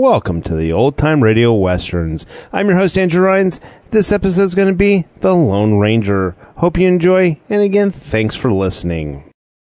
Welcome to the Old Time Radio Westerns. I'm your host, Andrew Rhynes. This episode's going to be The Lone Ranger. Hope you enjoy, and again, thanks for listening.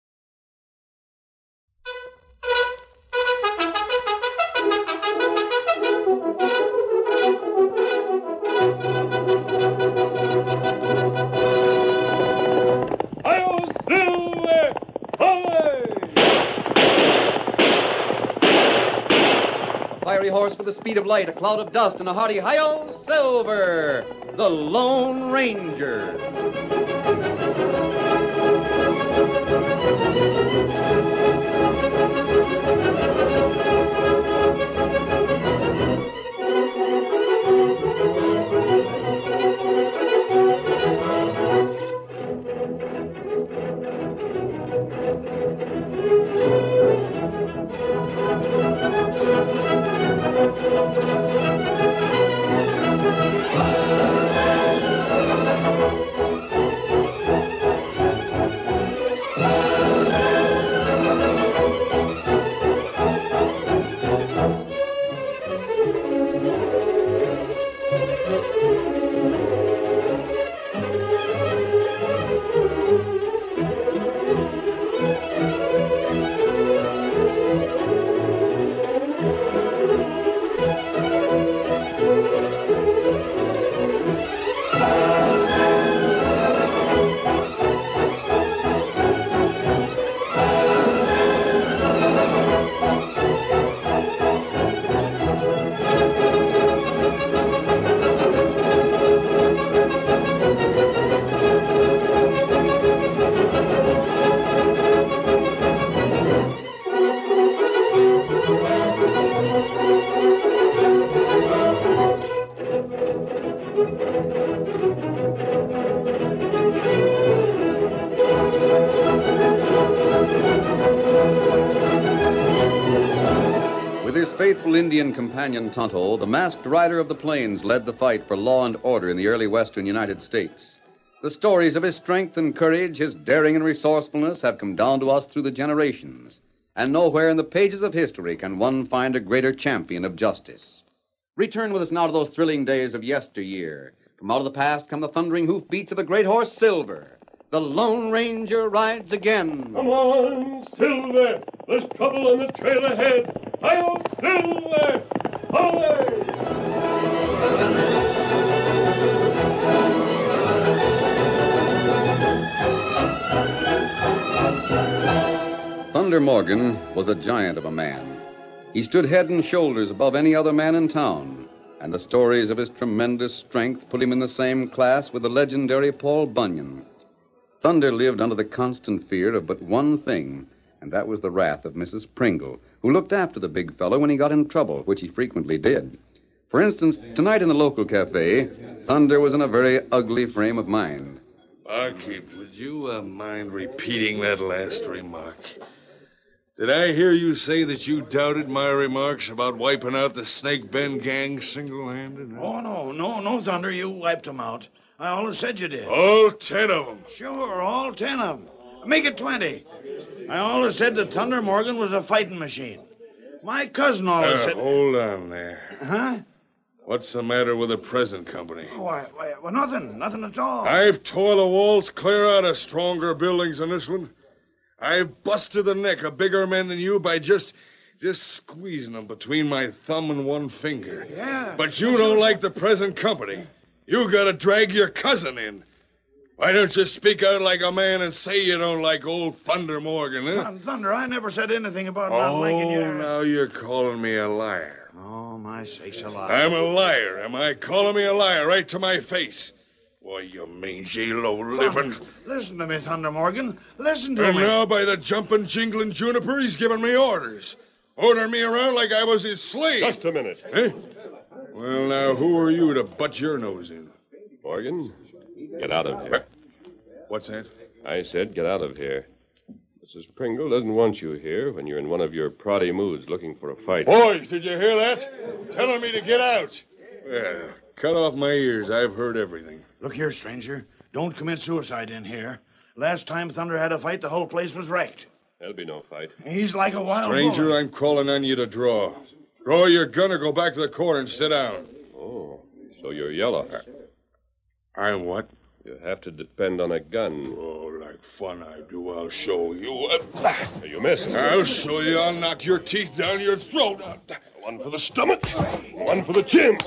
Horse with the speed of light, a cloud of dust, and a hearty hi-yo, Silver, the Lone Ranger. Indian companion Tonto, the masked rider of the plains, led the fight for law and order in the early western United States. The stories of his strength and courage, his daring and resourcefulness have come down to us through the generations, and nowhere in the pages of history can one find a greater champion of justice. Return with us now to those thrilling days of yesteryear. From out of the past come the thundering hoofbeats of the great horse Silver. The Lone Ranger rides again. Come on, Silver! There's trouble on the trail ahead. Hi-yo, Silver! Away! Thunder Morgan was a giant of a man. He stood head and shoulders above any other man in town, and the stories of his tremendous strength put him in the same class with the legendary Paul Bunyan. Thunder lived under the constant fear of but one thing, and that was the wrath of Mrs. Pringle, who looked after the big fellow when he got in trouble, which he frequently did. For instance, tonight in the local cafe, Thunder was in a very ugly frame of mind. Barkeep, would you mind repeating that last remark? Did I hear you say that you doubted my remarks about wiping out the Snake Bend gang single-handed? Oh, no, Thunder, you wiped them out. I always said you did. All 10 of them. Sure, all 10 of them. Make it 20. I always said that Thunder Morgan was a fighting machine. My cousin always said... Hold on there. Huh? What's the matter with the present company? Why, nothing at all. I've tore the walls clear out of stronger buildings than this one. I've busted the neck of bigger men than you by just squeezing them between my thumb and one finger. Yeah. But you don't like the present company. You gotta drag your cousin in. Why don't you speak out like a man and say you don't like old Thunder Morgan, huh? Thunder, I never said anything about not liking you. Oh, now you're calling me a liar. Oh, my sakes alive. I'm a liar, am I? Calling me a liar right to my face. Why, you mangy, low-living... Listen to me, Thunder Morgan. Listen to me. And now, by the jumping, jingling juniper, he's giving me orders. Ordering me around like I was his slave. Just a minute. Eh? Well, now, who are you to butt your nose in? Morgan, get out of here. What's that? I said get out of here. Mrs. Pringle doesn't want you here when you're in one of your proddy moods looking for a fight. Boys, did you hear that? Telling me to get out. Well, cut off my ears. I've heard everything. Look here, stranger. Don't commit suicide in here. Last time Thunder had a fight, the whole place was wrecked. There'll be no fight. He's like a wild Stranger, bull. I'm calling on you to draw. Draw your gun or go back to the corner and sit down. Oh, so you're yellow. I'm what? You have to depend on a gun. Oh, like fun I do. I'll show you. You missed. I'll show you. I'll knock your teeth down your throat. One for the stomach, one for the chin.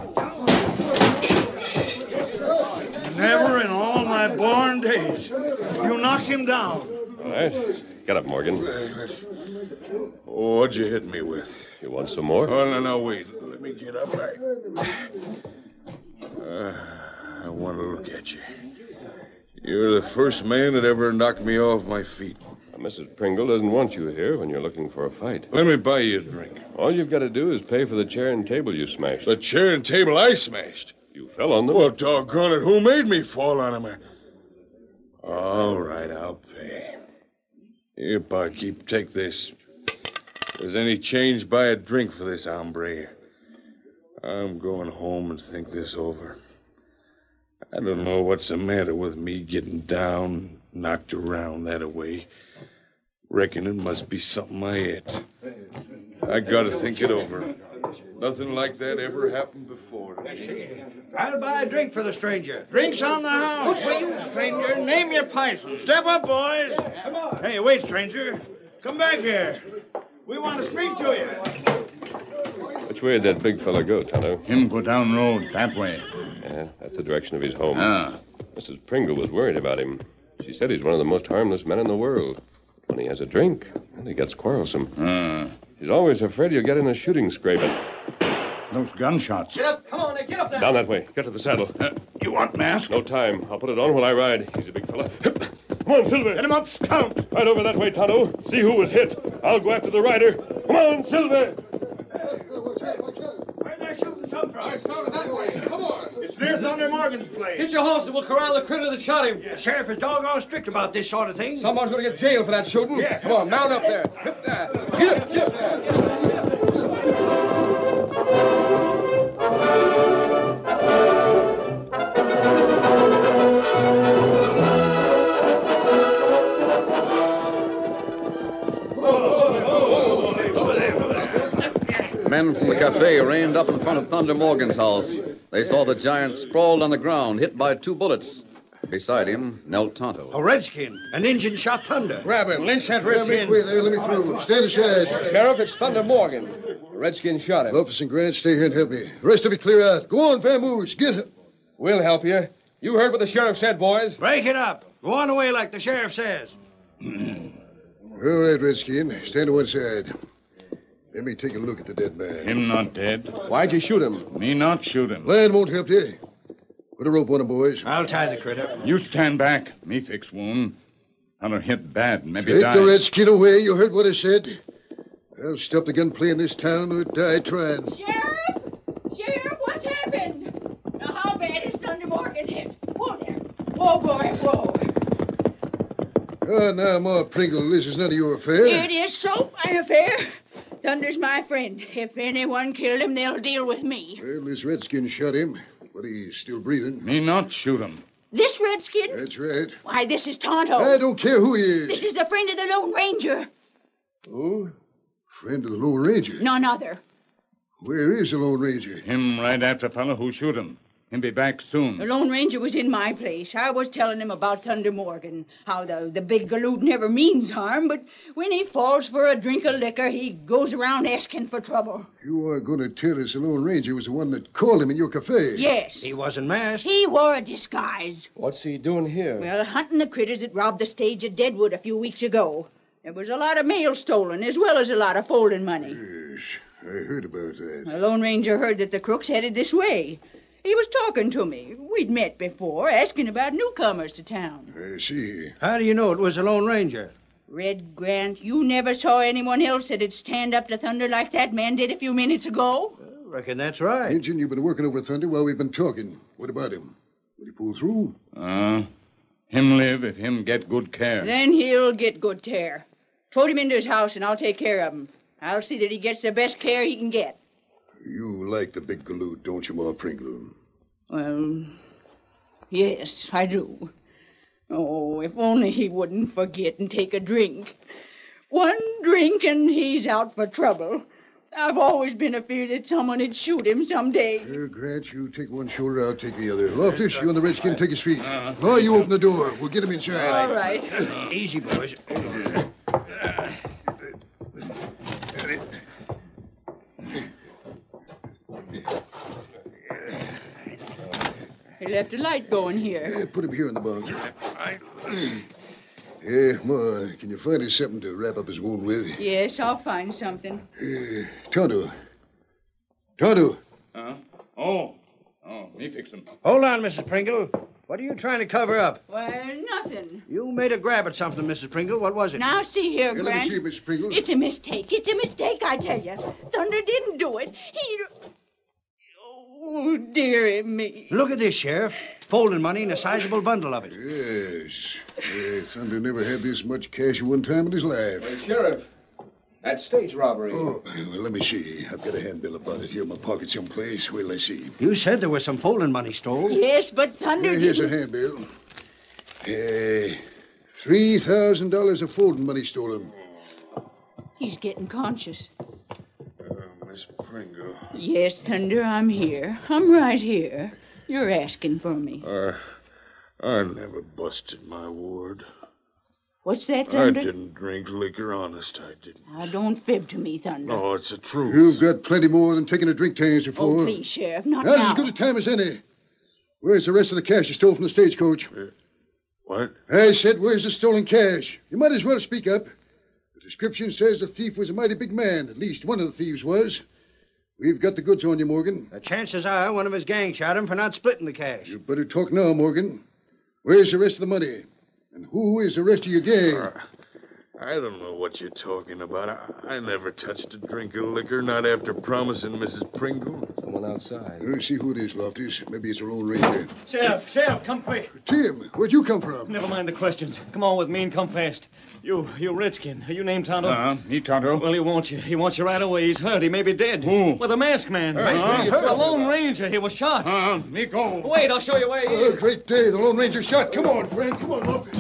Never in all my born days. You knocked him down. All right. Get up, Morgan. Oh, what'd you hit me with? You want some more? Oh, no, wait. Let me get up. I want to look at you. You're the first man that ever knocked me off my feet. Mrs. Pringle doesn't want you here when you're looking for a fight. Let me buy you a drink. All you've got to do is pay for the chair and table you smashed. The chair and table I smashed. You fell on them. Well, doggone it, who made me fall on them? All right, I'll pay. Here, barkeep, take this. If there's any change, buy a drink for this hombre. I'm going home and think this over. I don't know what's the matter with me getting down, knocked around that way. Reckon it must be something I ate. I gotta think it over. Nothing like that ever happened before. I'll buy a drink for the stranger. Drinks on the house. For you, stranger. Name your price. Step up, boys. Come on. Hey, wait, stranger. Come back here. We want to speak to you. Which way did that big fella go, Tonto? Him go down road, that way. Yeah, that's the direction of his home. Ah. Mrs. Pringle was worried about him. She said he's one of the most harmless men in the world. When he has a drink, he gets quarrelsome. She's always afraid he'll get in a shooting scrape. Those gunshots. Get up. Come on, get up there. Down that way. Get to the saddle. You want mask? No time. I'll put it on while I ride. He's a big fella. Come on, Silver. Get him up, scout. Right over that way, Tonto. See who was hit. I'll go after the rider. Come on, Silver. Where's that shooting come from? I saw it that way. Come on. It's near Thunder Morgan's place. Get your horse and we'll corral the critter that shot him. Yeah. The Sheriff is doggone strict about this sort of thing. Someone's going to get jailed for that shooting. Yeah. Come on, mount up there. Get up there. Men from the cafe reined up in front of Thunder Morgan's house. They saw the giant sprawled on the ground, hit by 2 bullets. Beside him knelt Tonto. A redskin. An Indian shot Thunder. Grab him. Lynch that Let me redskin. through. Stand aside. Sheriff, it's Thunder Morgan. The redskin shot him. Lopez and Grant, stay here and help me. The rest of you clear out. Go on, Vamoose. Get him. We'll help you. You heard what the sheriff said, boys. Break it up. Go on away like the sheriff says. All right, Redskin. Stand to one side. Let me take a look at the dead man. Him not dead. Why'd you shoot him? Me not shoot him. Land won't help you. Put a rope on him, boys. I'll tie the critter. You stand back. Me fix wound. I'll hit bad. Maybe Take die. the Redskin away. You heard what I said. I'll stop the gunplay in this town or die trying. Sheriff, what's happened? Now, how bad is Thunder Morgan hit? Whoa there. Whoa, boy, whoa. Ah, now, Ma Pringle, this is none of your affair. It is so my affair. Thunder's my friend. If anyone killed him, they'll deal with me. Well, this Redskin shot him, but he's still breathing. Me not shoot him. This redskin? That's right. Why, this is Tonto. I don't care who he is. This is the friend of the Lone Ranger. Who? Friend of the Lone Ranger. None other. Where is the Lone Ranger? Him right after fellow who shoot him. Him be back soon. The Lone Ranger was in my place. I was telling him about Thunder Morgan, how the big galoot never means harm, but when he falls for a drink of liquor, he goes around asking for trouble. You are going to tell us the Lone Ranger was the one that called him in your cafe? Yes. He wasn't masked. He wore a disguise. What's he doing here? Well, hunting the critters that robbed the stage at Deadwood a few weeks ago. There was a lot of mail stolen, as well as a lot of folding money. Yes, I heard about that. The Lone Ranger heard that the crooks headed this way. He was talking to me. We'd met before, asking about newcomers to town. I see. How do you know it was the Lone Ranger? Red Grant, you never saw anyone else that'd stand up to Thunder like that man did a few minutes ago? Reckon that's right. Injun, you've been working over Thunder while we've been talking. What about him? Will he pull through? Him live if him get good care. Then he'll get good care. Tote him into his house and I'll take care of him. I'll see that he gets the best care he can get. You like the big galoot, don't you, Ma Pringle? Well, yes, I do. Oh, if only he wouldn't forget and take a drink. One drink and he's out for trouble. I've always been afeard that someone would shoot him someday. Grant, you take one shoulder, I'll take the other. Loftus, you and the redskin take his feet. Oh, you open the door. We'll get him inside. All right. Easy, boys. He left a light going here. Put him here in the bunk. Come on. Can you find us something to wrap up his wound with? Yes, I'll find something. Tonto. Tonto. Oh, me fix him. Hold on, Mrs. Pringle. What are you trying to cover up? Well, nothing. You made a grab at something, Mrs. Pringle. What was it? Now, see here, Let Grant. me see, Miss Pringle. It's a mistake. It's a mistake, I tell you. Thunder didn't do it. He... Oh, dearie me. Look at this, Sheriff. Folding money and a sizable bundle of it. Yes. Thunder never had this much cash at one time in his life. Sheriff, that stage robbery. Oh, well, let me see. I've got a handbill about it here in my pocket someplace. Well, let's see. You said there was some folding money stole. Yes, but Thunder Here's a didn't... handbill. $3,000 of folding money stolen. He's getting conscious. Miss Pringle. Yes, Thunder, I'm here. I'm right here. You're asking for me. I never busted my word. What's that, I Thunder? didn't drink liquor, honest, I didn't. Now, don't fib to me, Thunder. No, it's the truth. You've got plenty more than taking a drink to answer for. Oh, please, Sheriff, not Now's now. as good a time as any. Where's the rest of the cash you stole from the stagecoach? What? I said, where's the stolen cash? You might as well speak up. The description says the thief was a mighty big man. At least one of the thieves was. We've got the goods on you, Morgan. The chances are one of his gang shot him for not splitting the cash. You better talk now, Morgan. Where's the rest of the money? And who is the rest of your gang? I don't know what you're talking about. I never touched a drink of liquor, not after promising Mrs. Pringle. Someone outside. See who it is, Loftus. Maybe it's a Lone Ranger. Sheriff, come quick. Tim, where'd you come from? Never mind the questions. Come on with me and come fast. You redskin. Are you named Tonto? Me, Tonto. Well, he wants you. He wants you right away. He's hurt. He may be dead. Who? Well, the masked man. Masked man? The Lone Ranger. He was shot. Me go. Wait, I'll show you where he Oh, is. great day. The Lone Ranger shot. Come on, Grant. Come on, Loftus.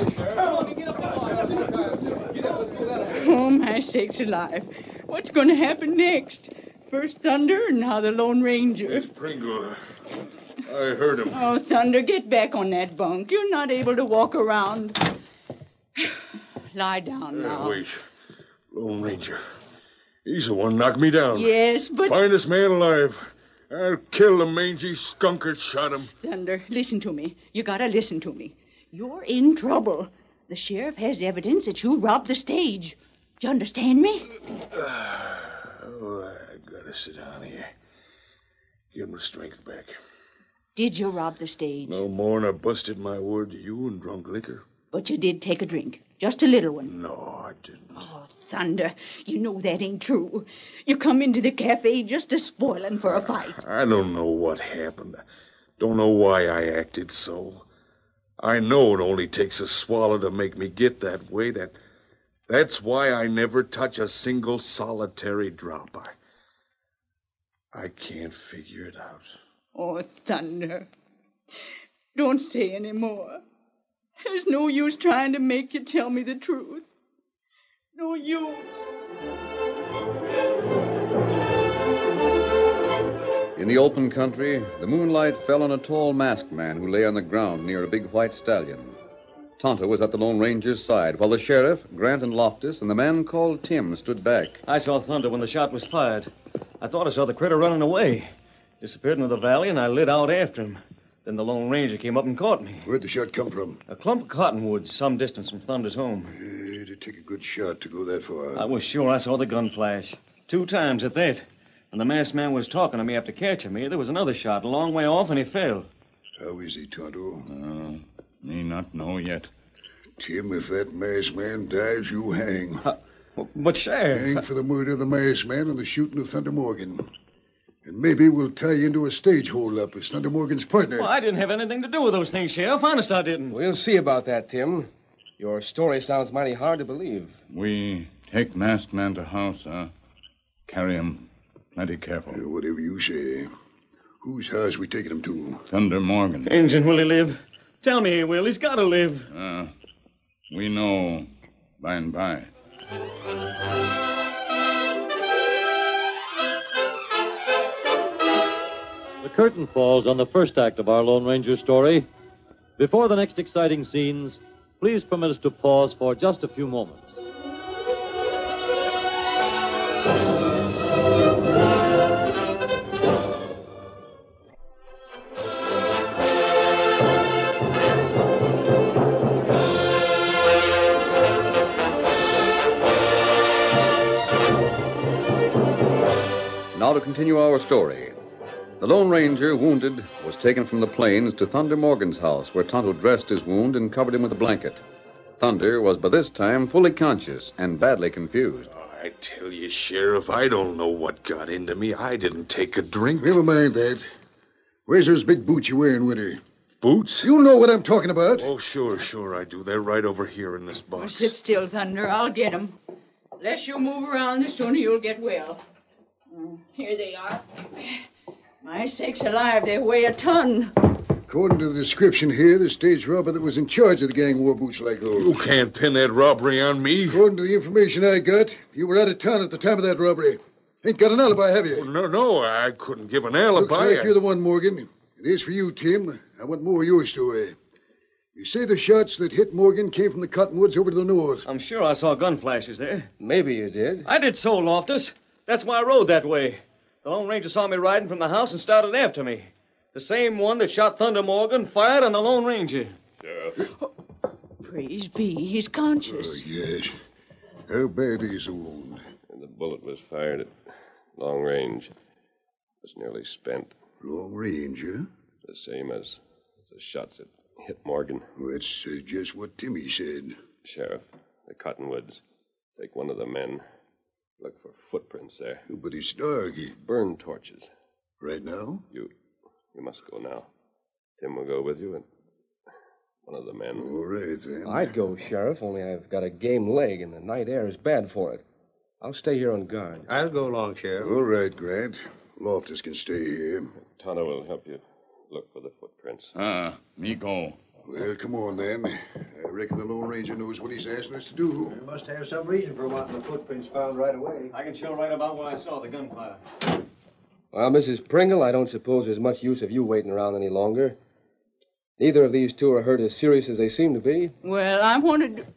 Oh, my sakes alive. What's going to happen next? First Thunder, and now the Lone Ranger. Miss Pringle, I heard him. Oh, Thunder, get back on that bunk. You're not able to walk around. Lie down now. Wait. Lone Ranger. He's the one knocked me down. Yes, but... Finest man alive. I'll kill the mangy skunk that shot him. Thunder, listen to me. You gotta listen to me. You're in trouble. The sheriff has evidence that you robbed the stage. Do you understand me? I gotta sit down here. Get my strength back. Did you rob the stage? No more than I busted my word to you and drunk liquor. But you did take a drink. Just a little one. No, I didn't. Oh, Thunder, you know that ain't true. You come into the cafe just to spoiling for a fight. I don't know what happened. Don't know why I acted so. I know it only takes a swallow to make me get that way. That's why I never touch a single solitary drop. I can't figure it out. Oh, Thunder. Don't say any more. There's no use trying to make you tell me the truth. No use. In the open country, the moonlight fell on a tall masked man who lay on the ground near a big white stallion. Tonto was at the Lone Ranger's side, while the sheriff, Grant, and Loftus, and the man called Tim stood back. I saw Thunder when the shot was fired. I thought I saw the critter running away. Disappeared into the valley, and I lit out after him. Then the Lone Ranger came up and caught me. Where'd the shot come from? A clump of cottonwoods some distance from Thunder's home. It'd take a good shot to go that far. I was sure I saw the gun flash. 2 times at that. When the masked man was talking to me after catching me, there was another shot a long way off, and he fell. How is he, Tonto? Me not know yet. Tim, if that masked man dies, you hang. But, Sheriff... Hang for the murder of the masked man and the shooting of Thunder Morgan. And maybe we'll tie you into a stage hold-up as Thunder Morgan's partner. Well, I didn't have anything to do with those things, Sheriff. Honest, I didn't. We'll see about that, Tim. Your story sounds mighty hard to believe. We take masked man to house, carry him plenty careful. Whatever you say. Whose house we taking him to? Thunder Morgan. Injun, will he live? Tell me he will. He's got to live. We know by and by. The curtain falls on the first act of our Lone Ranger story. Before the next exciting scenes, please permit us to pause for just a few moments. Now to continue our story. The Lone Ranger, wounded, was taken from the plains to Thunder Morgan's house, where Tonto dressed his wound and covered him with a blanket. Thunder was by this time fully conscious and badly confused. I tell you, Sheriff, I don't know what got into me. I didn't take a drink. Never mind that. Where's those big boots you're wearing, Winter? Boots? You know what I'm talking about. Oh, sure I do. They're right over here in this box. Sit still, Thunder. I'll get 'em. The less you move around, the sooner you'll get well. Here they are. My sakes alive, they weigh a ton. According to the description here, the stage robber that was in charge of the gang wore boots like those. You can't pin that robbery on me. According to the information I got, you were out of town at the time of that robbery. Ain't got an alibi, have you? Oh, no, I couldn't give an Looks alibi. like you're the one, Morgan. It is for you, Tim. I want more of your story. You say the shots that hit Morgan came from the cottonwoods over to the north. I'm sure I saw gun flashes there. Maybe you did. I did so, Loftus. That's why I rode that way. The Lone Ranger saw me riding from the house and started after me. The same one that shot Thunder Morgan fired on the Lone Ranger. Sheriff. Praise be, he's conscious. Oh, yes. How bad is the wound? And the bullet was fired at long range. It was nearly spent. Long range, huh? The same as the shots that hit Morgan. Well, that's just what Timmy said. Sheriff, the cottonwoods. Take one of the men. Look for footprints there. But it's dark. Burn torches. Right now? You must go now. Tim will go with you, and one of the men. All right, then. I'd go, Sheriff, only I've got a game leg, and the night air is bad for it. I'll stay here on guard. I'll go along, Sheriff. All right, Grant. Loftus can stay here. Tonto will help you look for the footprints. Me go. Well, come on, then. I reckon the Lone Ranger knows what he's asking us to do. You must have some reason for wanting the footprints found right away. I can show right about where I saw the gunfire. Well, Mrs. Pringle, I don't suppose there's much use of you waiting around any longer. Neither of these two are hurt as serious as they seem to be. Well, I wanted to...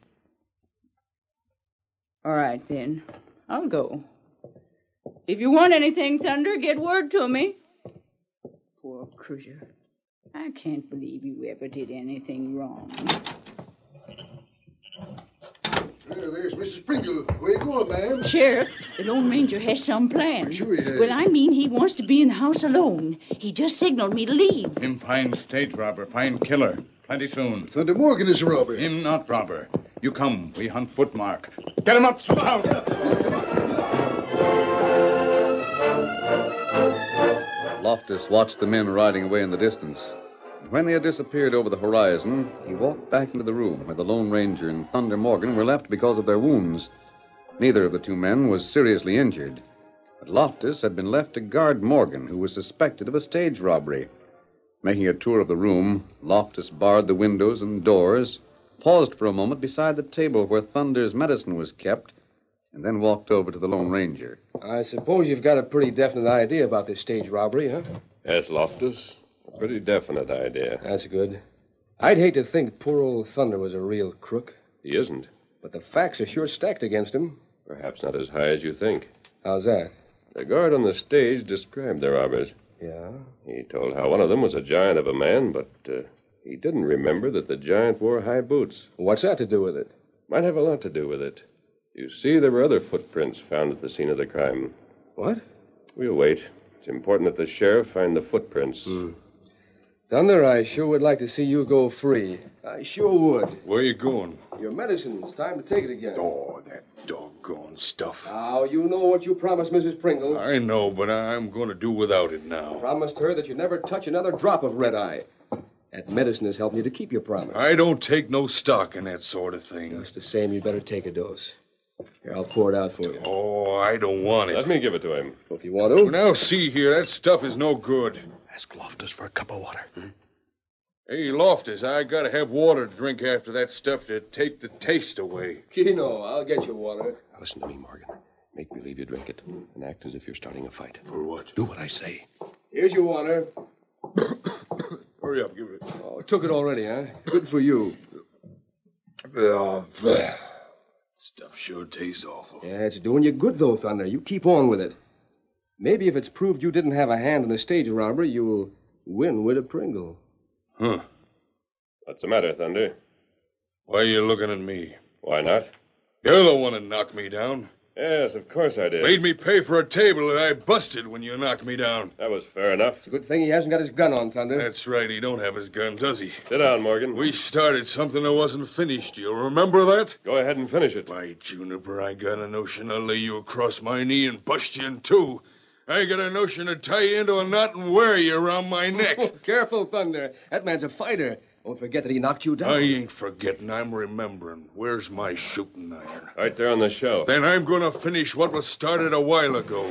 All right, then. I'll go. If you want anything, Thunder, get word to me. Poor Cruiser. I can't believe you ever did anything wrong. There's Mrs. Pringle. Where you going, ma'am? Sheriff, the Lone Ranger has some plan. Sure he has. Well, I mean, he wants to be in the house alone. He just signaled me to leave. Him find stage robber, find killer. Plenty soon. Thunder Morgan is a robber. Him not robber. You come, we hunt footmark. Get him up, Sprout! Loftus watched the men riding away in the distance. And when they had disappeared over the horizon, he walked back into the room where the Lone Ranger and Thunder Morgan were left because of their wounds. Neither of the two men was seriously injured, but Loftus had been left to guard Morgan, who was suspected of a stage robbery. Making a tour of the room, Loftus barred the windows and doors, paused for a moment beside the table where Thunder's medicine was kept, and then walked over to the Lone Ranger. I suppose you've got a pretty definite idea about this stage robbery, huh? Yes, Loftus. A pretty definite idea. That's good. I'd hate to think poor old Thunder was a real crook. He isn't. But the facts are sure stacked against him. Perhaps not as high as you think. How's that? The guard on the stage described the robbers. Yeah? He told how one of them was a giant of a man, but he didn't remember that the giant wore high boots. What's that to do with it? Might have a lot to do with it. You see, there were other footprints found at the scene of the crime. What? We'll wait. It's important that the sheriff find the footprints. Thunder, I sure would like to see you go free. I sure would. Where you going? Your medicine. It's time to take it again. Oh, that doggone stuff. Now, you know what you promised Mrs. Pringle. I know, but I'm going to do without it now. Promised her that you'd never touch another drop of red-eye. That medicine has helped you to keep your promise. I don't take no stock in that sort of thing. Just the same, you better take a dose. Here, I'll pour it out for you. Oh, I don't want it. Let me give it to him. If you want to. Well, now, see here, that stuff is no good. Ask Loftus for a cup of water. Hey, Loftus, I gotta have water to drink after that stuff to take the taste away. Keno, I'll get you water. Now, listen to me, Morgan. Make believe you drink it and act as if you're starting a fight. For what? Do what I say. Here's your water. Hurry up, give it. Oh, took it already, huh? Good for you. Oh, stuff sure tastes awful. Yeah, it's doing you good, though, Thunder. You keep on with it. Maybe if it's proved you didn't have a hand in the stage robbery, you'll win with a Pringle. Huh. What's the matter, Thunder? Why are you looking at me? Why not? You're the one that knocked me down. Yes, of course I did. Made me pay for a table that I busted when you knocked me down. That was fair enough. It's a good thing he hasn't got his gun on, Thunder. That's right. He don't have his gun, does he? Sit down, Morgan. We started something that wasn't finished. You remember that? Go ahead and finish it. By Juniper, I got a notion to lay you across my knee and bust you in two. I got a notion to tie you into a knot and wear you around my neck. Oh, careful, Thunder. That man's a fighter. Don't forget that he knocked you down. I ain't forgetting. I'm remembering. Where's my shooting iron? Right there on the shelf. Then I'm going to finish what was started a while ago.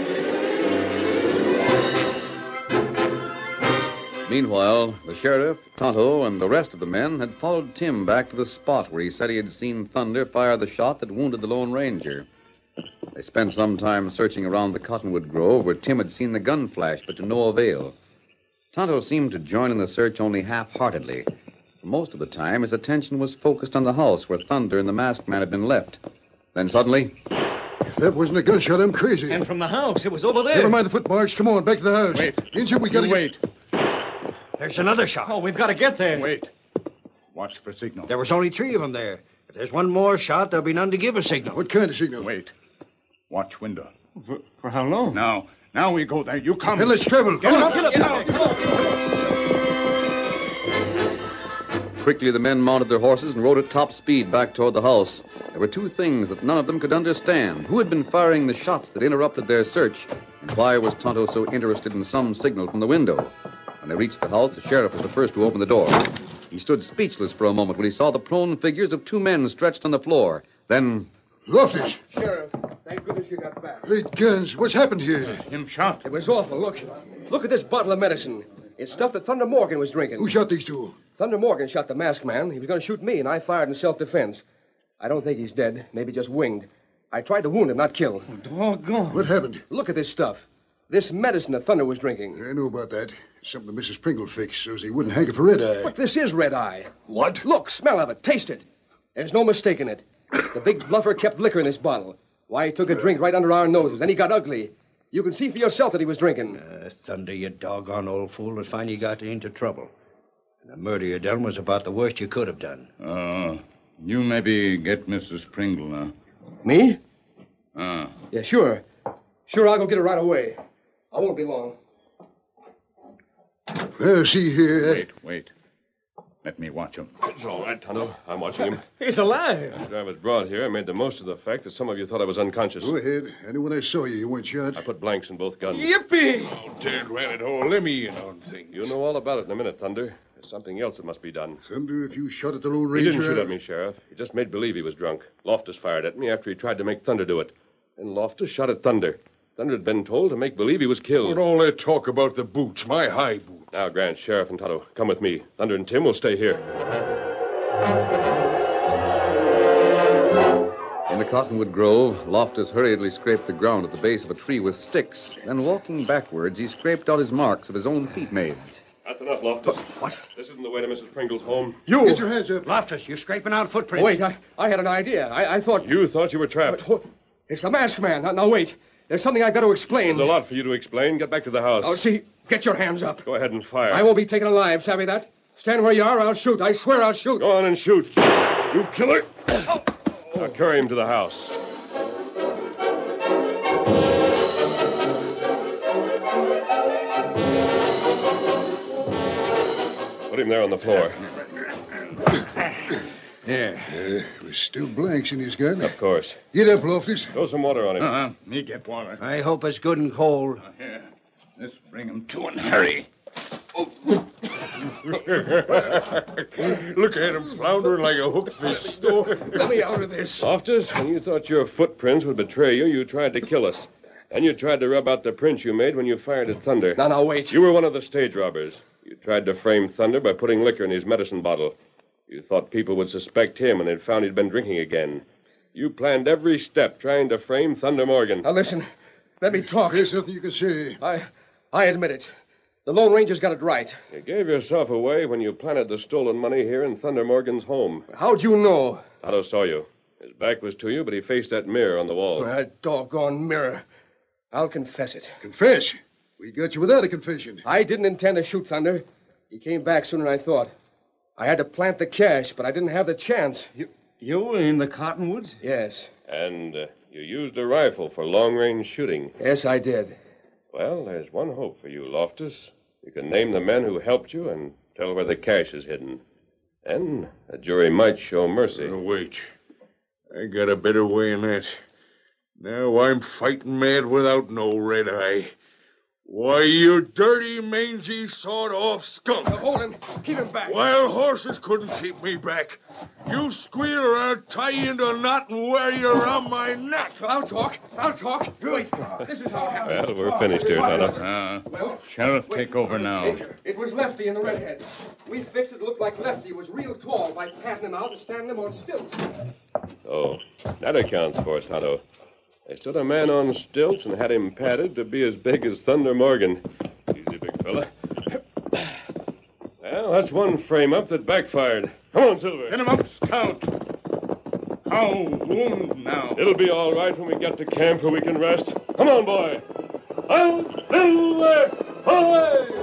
Meanwhile, the sheriff, Tonto, and the rest of the men had followed Tim back to the spot where he said he had seen Thunder fire the shot that wounded the Lone Ranger. They spent some time searching around the Cottonwood Grove where Tim had seen the gun flash, but to no avail. Tonto seemed to join in the search only half-heartedly. For most of the time, his attention was focused on the house where Thunder and the masked man had been left. Then suddenly... If that wasn't a gunshot, I'm crazy. And from the house. It was over there. Never mind the footmarks. Come on, back to the house. Wait. Injun, we gotta Wait. There's another shot. Oh, we've got to get there. Wait. Watch for signal. There was only 3 of them there. If there's one more shot, there'll be none to give a signal. What kind of signal? Wait. Watch window. For how long? Now we go there. You come. Then let's travel. Get up. Quickly, the men mounted their horses and rode at top speed back toward the house. There were 2 things that none of them could understand. Who had been firing the shots that interrupted their search? And why was Tonto so interested in some signal from the window? When they reached the house, the sheriff was the first to open the door. He stood speechless for a moment when he saw the prone figures of 2 men stretched on the floor. Then... Loftus. Sheriff, thank goodness you got back. Great guns. What's happened here? Him shot. It was awful. Look at this bottle of medicine. It's stuff that Thunder Morgan was drinking. Who shot these 2? Thunder Morgan shot the masked man. He was going to shoot me, and I fired in self-defense. I don't think he's dead. Maybe just winged. I tried to wound him, not kill. Oh, doggone. What happened? Look at this stuff. This medicine that Thunder was drinking. I know about that. Something Mrs. Pringle fixed so he wouldn't hanker for red eye. But this is red eye. What? Look, smell of it. Taste it. There's no mistaking it. The big bluffer kept liquor in this bottle. Why, he took a drink right under our noses. Then he got ugly. You can see for yourself that he was drinking. Thunder, you doggone old fool, that finally got you into trouble. The murder you done was about the worst you could have done. You maybe get Mrs. Pringle, huh? Me? Yeah, sure. Sure, I'll go get her right away. I won't be long. Well, see here. Wait. Let me watch him. It's all right, Tonto. I'm watching him. He's alive. After I was brought here, I made the most of the fact that some of you thought I was unconscious. Go ahead. I knew when I saw you, you weren't shot. I put blanks in both guns. Yippee! Oh, Dad ran it all. Let me in on things. You'll know all about it in a minute, Thunder. There's something else that must be done. Thunder, if you shot at the Lone He Ranger... didn't shoot at me, Sheriff. He just made believe he was drunk. Loftus fired at me after he tried to make Thunder do it. Then Loftus shot at Thunder. Thunder had been told to make believe he was killed. What all that talk about the boots, my high boots? Now, Grant, Sheriff, and Tonto, come with me. Thunder and Tim will stay here. In the Cottonwood Grove, Loftus hurriedly scraped the ground at the base of a tree with sticks. Then, walking backwards, he scraped out his marks of his own feet made. That's enough, Loftus. What? This isn't the way to Mrs. Pringle's home. You! Get your hands up. Loftus, you're scraping out footprints. Wait, I had an idea. I thought... You thought you were trapped. It's the masked man. Now, wait. There's something I've got to explain. There's a lot for you to explain. Get back to the house. Oh, see, get your hands up. Go ahead and fire. I won't be taken alive, savvy that? Stand where you are, I'll shoot. I swear I'll shoot. Go on and shoot. You killer. Now carry him to the house. Put him there on the floor. There's still blanks in his gun. Of course. Get up, Loftus. Throw some water on him. Me get water. I hope it's good and cold. Here. Let's bring him to and hurry. Look at him floundering like a hooked fish. Let me out of this. Loftus, when you thought your footprints would betray you, you tried to kill us. Then you tried to rub out the prints you made when you fired at Thunder. Now, wait. You were one of the stage robbers. You tried to frame Thunder by putting liquor in his medicine bottle. You thought people would suspect him when they'd found he'd been drinking again. You planned every step trying to frame Thunder Morgan. Now, listen. Let me talk. There's nothing you can say. I admit it. The Lone Ranger's got it right. You gave yourself away when you planted the stolen money here in Thunder Morgan's home. How'd you know? Otto saw you. His back was to you, but he faced that mirror on the wall. That doggone mirror. I'll confess it. Confess? We got you without a confession. I didn't intend to shoot Thunder. He came back sooner than I thought. I had to plant the cash, but I didn't have the chance. You were in the cottonwoods? Yes. And you used a rifle for long-range shooting. Yes, I did. Well, there's one hope for you, Loftus. You can name the men who helped you and tell where the cash is hidden. Then a jury might show mercy. Wait. I got a better way than that. Now I'm fighting mad without no red eye. Why, you dirty, mangy, sawed-off skunk. Now hold him. Keep him back. Wild horses couldn't keep me back. You squeal or I'll tie you into a knot and wear you around my neck. I'll talk. Wait. This is how it happened. Well, we're finished here, Tonto. Sheriff, take over now. It was Lefty in the redhead. We fixed it to look like Lefty was real tall by patting him out and standing him on stilts. Oh, that accounts for it, Tonto. They stood a man on stilts and had him padded to be as big as Thunder Morgan. Easy, big fella. Well, that's one frame-up that backfired. Come on, Silver. Get him up, Scout. How wound now? It'll be all right when we get to camp where we can rest. Come on, boy. Out, Silver! Away!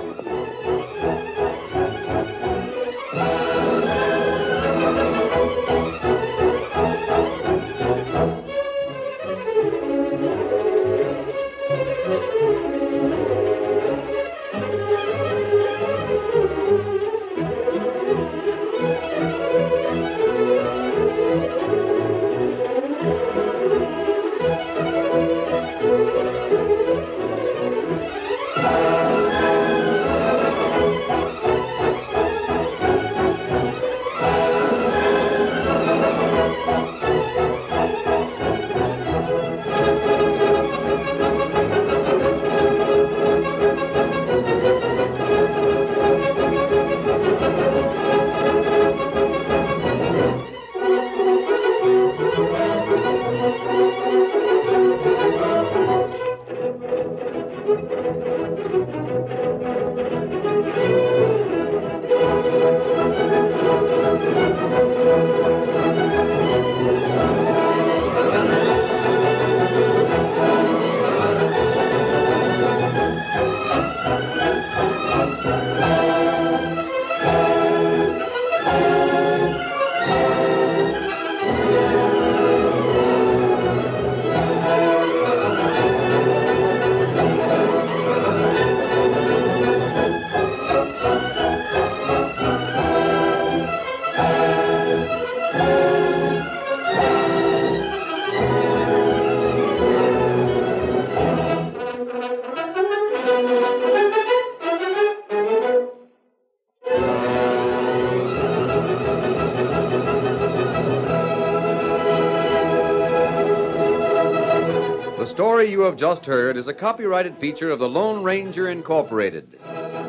The story you have just heard is a copyrighted feature of the Lone Ranger Incorporated.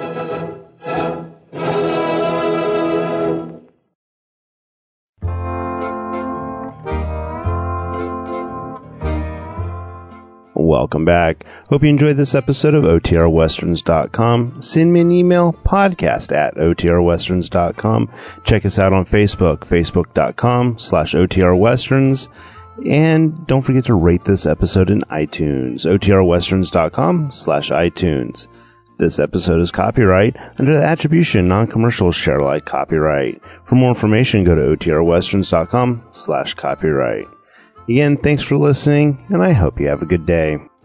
Welcome back. Hope you enjoyed this episode of OTRWesterns.com. Send me an email, podcast@OTRWesterns.com. Check us out on Facebook, Facebook.com/OTRWesterns. And don't forget to rate this episode in iTunes, OTRWesterns.com/iTunes. This episode is copyright under the Attribution Non-Commercial Share Alike copyright. For more information, go to OTRWesterns.com/copyright. Again, thanks for listening, and I hope you have a good day.